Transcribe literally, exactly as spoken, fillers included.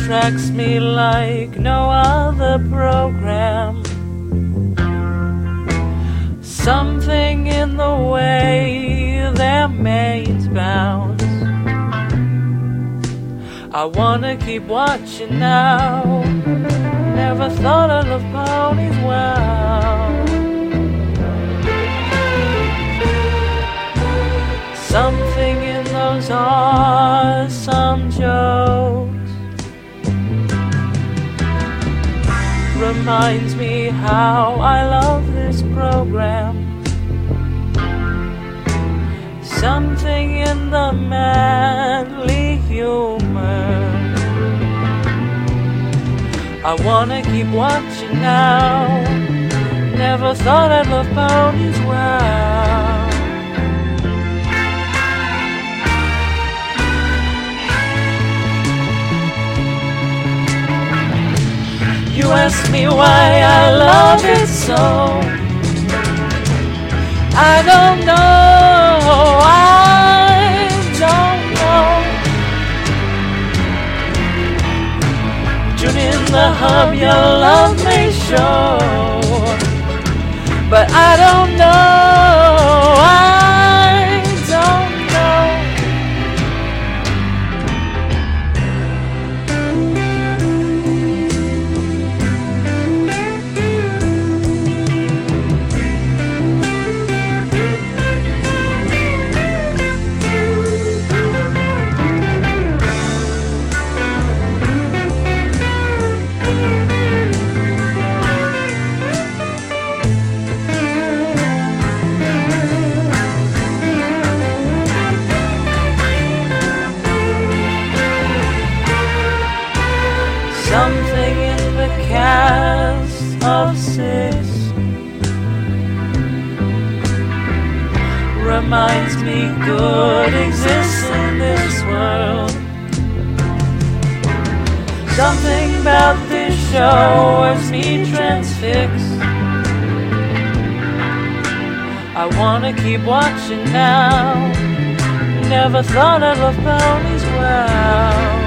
attracts me like no other program. Something in the way their mains bounce. I wanna keep watching now. Never thought I'd love ponies well. Something in those awesome jokes reminds me how I love this program. Something in the manly humor. I wanna keep watching now. Never thought I'd love ponies well. You ask me why I love it so. I don't know, I don't know. Tune in the hub, your love may show. But I don't know, I don't know. Something in the cast of six reminds me good exists in this world. Something about this show has me transfixed. I wanna keep watching now. Never thought I'd love ponies well.